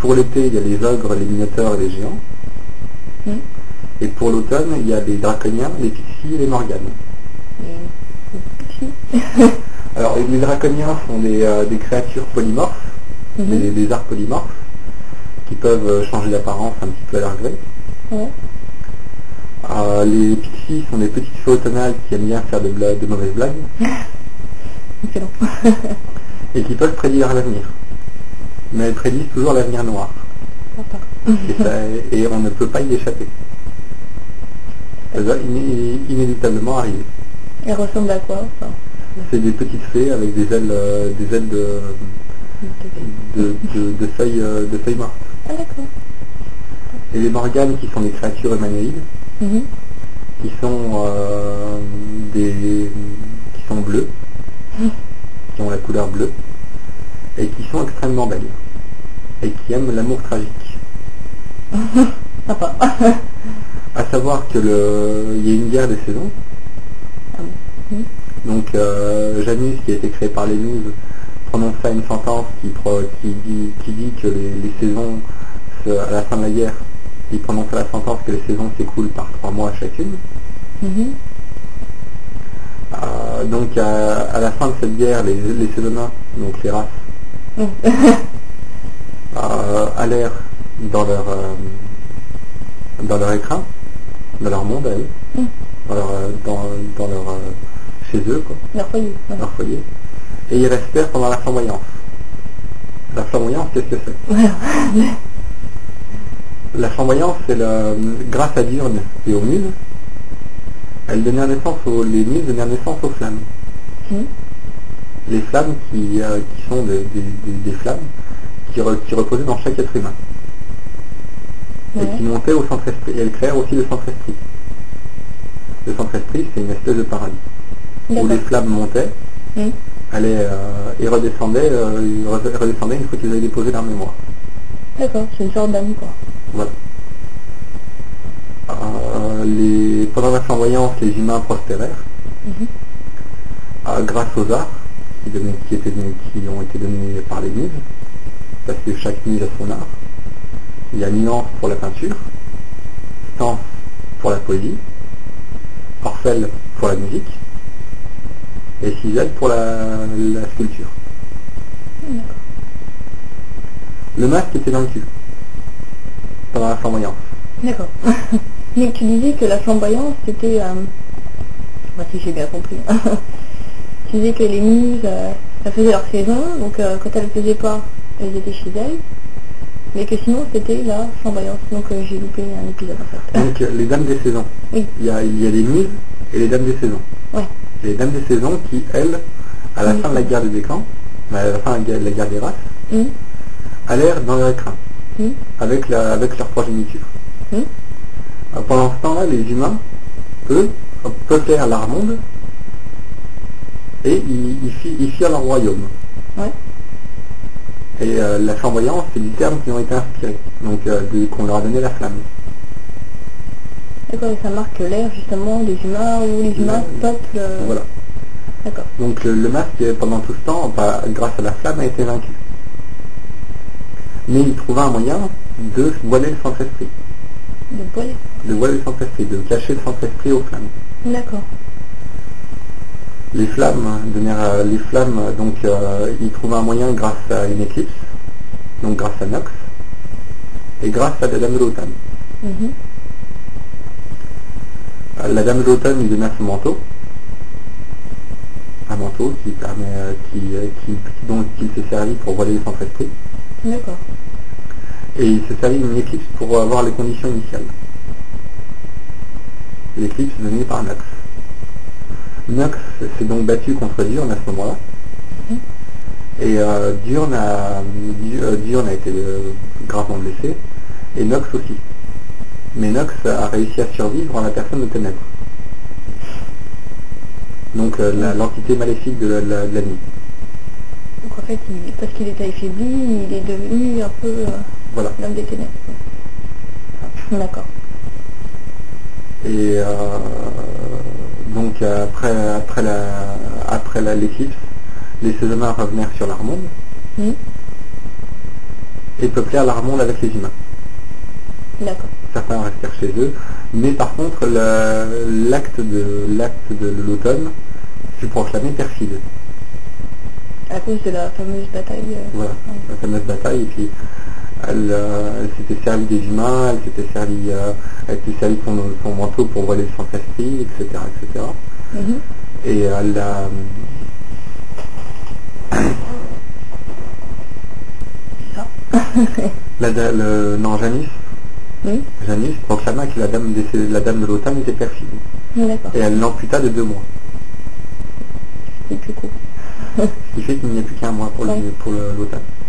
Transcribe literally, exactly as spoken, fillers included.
pour l'été, il y a les ogres, les minotaures et les géants. Mm. Et pour l'automne, il y a les draconiens, les pixies et les morganes. Et... Alors, les draconiens sont des, euh, des créatures polymorphes, Mhm. des, des arts polymorphes, qui peuvent euh, changer d'apparence un petit peu à leur gré. Ouais. Euh, les pixies sont des petites fées automnales qui aiment bien faire de, bla- de mauvaises blagues Excellent. et qui peuvent prédire l'avenir. Mais elles prédisent toujours l'avenir noir. Sympa. Et, ça, et on ne peut pas y échapper. Ça doit iné- inéluctablement arriver. Elle ressemble à quoi enfin, C'est des petites fées avec des ailes, euh, des ailes de, de, de, de feuilles, euh, de feuilles mortes. Ah d'accord. Et les morganes qui sont des créatures humanoïdes, Mhm. qui sont euh, des, qui sont bleues, qui ont la couleur bleue, et qui sont extrêmement belles, et qui aiment l'amour tragique. Sympa. À savoir que le, il y a une guerre des saisons. Ah bon. Mhm. Donc euh, Janus, qui a été créé par les Muses, prononça une sentence qui, pro, qui, dit, qui dit que les, les saisons, se- à la fin de la guerre, il prononça la sentence que les saisons s'écoulent par trois mois chacune. Mhm. Euh, donc à, à la fin de cette guerre, les, les Sédoniens, donc les races, Mhm. euh, allèrent dans leur, euh, dans leur écrin, dans leur monde à eux, Mhm. dans leur, euh, dans, dans leur, euh, chez eux, quoi, Leur foyer. Ouais. leur foyer, et ils restèrent pendant la flamboyance. La flamboyance, qu'est-ce que c'est? Voilà. La flamboyance, c'est le, grâce à Diurne et aux muses, elle donnait naissance aux, les muses donnaient naissance aux flammes. Mhm. Les flammes qui, euh, qui sont des, des, des- des flammes qui, re- qui reposaient dans chaque être humain. Ouais. Et qui montaient au centre-esprit. Et elles créèrent aussi le centre-esprit. Le centre-esprit, c'est une espèce de paradis. Où D'accord. les flammes montaient, Mhm. allaient, euh, et redescendaient, euh, ils re- redescendaient une fois qu'ils avaient déposé leur mémoire. D'accord, c'est une sorte d'amour quoi. Voilà. Euh, les, pendant la flamboyance, les humains prospérèrent Mhm. euh, grâce aux arts qui, donnaient- qui, étaient donnés- qui ont été donnés par les muses, parce que chaque muse a son art. Il y a Nuance pour la peinture, Stance pour la poésie, Orphel pour la musique, et Cisel pour la, la sculpture. D'accord. Le masque était vaincu pendant la flamboyance. D'accord. Mais tu disais que la flamboyance c'était... Euh... Enfin, si j'ai bien compris. Tu disais que les muses, euh, elles faisaient leur saison, donc euh, quand elles ne faisaient pas, elles étaient chez elles. Mais que sinon c'était la flamboyance. Donc euh, j'ai loupé un épisode en fait. Donc euh, les dames des saisons. Oui. Il y a, il y a les muses et les dames des saisons. Ouais. Les dames des saisons qui, elles, à la Oui. fin de la guerre des décans, à la fin de la guerre, la guerre des races, Hum, allèrent dans leur écrin, hum, avec, la, avec leur progéniture. hum. Euh, Pendant ce temps-là, les humains, eux, peuplèrent l'Armonde et ils, ils, fi- ils firent leur royaume. Ouais. Et euh, la flamboyance, c'est du terme qui ont été inspirés, donc euh, de- qu'on leur a donné la flamme. D'accord, et ça marque l'ère justement des humains où les humains Le- peuplent. euh, Voilà. D'accord. Donc le, le masque, pendant tout ce temps, pas- grâce à la flamme, a été vaincu. Mais il trouva un moyen de voiler le centre-esprit, De poêler. de voiler le centre-esprit, de cacher le centre-esprit aux flammes. D'accord. Les flammes, donnèrent, euh, les flammes, donc euh, il trouva un moyen grâce à une éclipse, donc grâce à Nox, et grâce à la Dame de l'Automne. Mhm. Euh, La Dame de l'Automne lui donna son manteau, un manteau qui permet, euh, qui, euh, qui, dont il s'est servi pour voiler le centre-esprit, D'accord. et il s'est servi d'une éclipse pour avoir les conditions initiales. L'éclipse donnée par Nox. Nox s'est donc battu contre Diurne à ce moment-là. Mhm. Et euh, Diurne, a, Di- euh, Diurne a été euh, gravement blessé, et Nox aussi. Mais Nox a réussi à survivre en la personne de Ténèbres. Donc euh, la- l'entité maléfique de la, de la- de la nuit. Donc en fait, il- parce qu'il était affaibli, il est devenu un peu euh, Voilà. l'homme des ténèbres. D'accord. Et euh, donc après, après la, après la, l'éclipse, les Sézonins revenèrent sur l'Armonde. Mhm. et peuplée à la ronde avec les humains. D'accord. Certains restèrent chez eux, mais par contre le- l'acte de l'acte de l'automne fut proclamé perfide. À cause de la fameuse bataille. euh, Voilà, ouais. la fameuse bataille, et puis elle, euh, elle s'était servie des humains, elle s'était servie, euh, elle s'était servie de son, son manteau pour voler le Saint-Esprit, et cetera, et cetera. Mhm. Et elle a... C'est ça. la, da- le, non, Janus, Oui. Janus proclama que la dame, des, la dame de l'automne était perfide. D'accord. Et elle l'amputa de deux mois. C'est plus court. Ce qui fait qu'il n'y a plus qu'un mois pour le- Ouais. pour le- l'automne.